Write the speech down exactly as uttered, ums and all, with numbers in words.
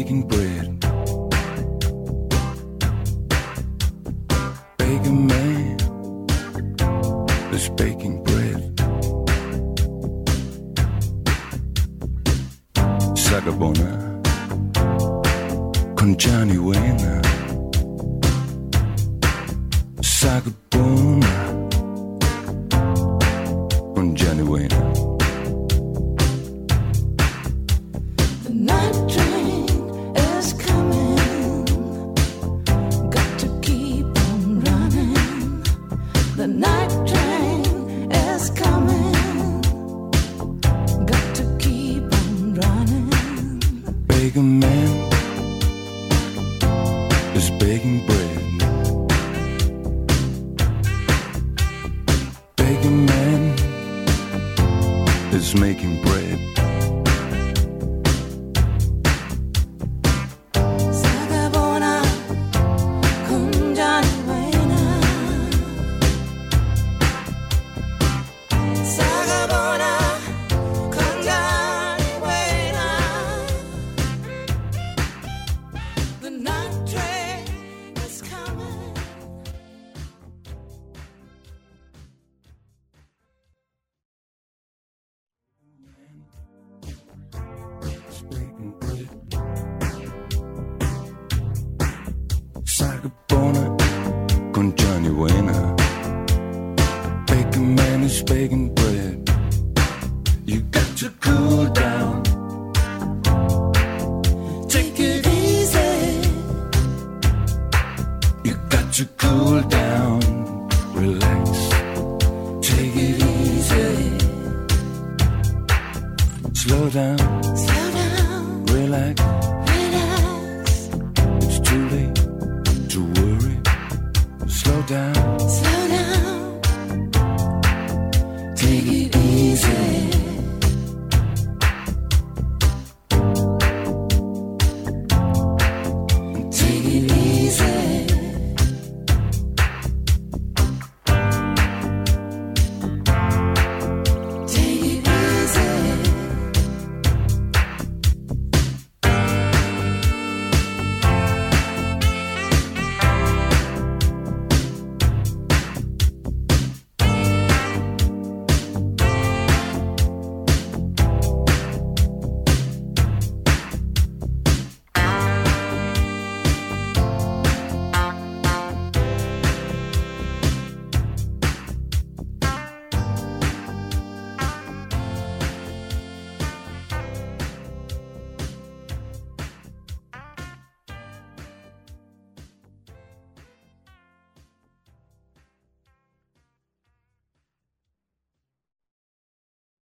baking bread. Baker man is baking bread. Sagabona con Johnny Wayne. Sagabona con Johnny Wayne. The night train is coming. Got to keep on running. The night train is coming. Got to keep on running. Baker man is baking bread. Baker man is making bread. Sagabona con Johnny Wayne. Sagabona con Johnny Wayne. The night train is coming. Is baking bread. Sagabona con Johnny Wayne. Baker man is baking bread. You got to cool down. Take it easy. You got to cool down. Relax. Take it easy. Slow down. Slow down. Relax.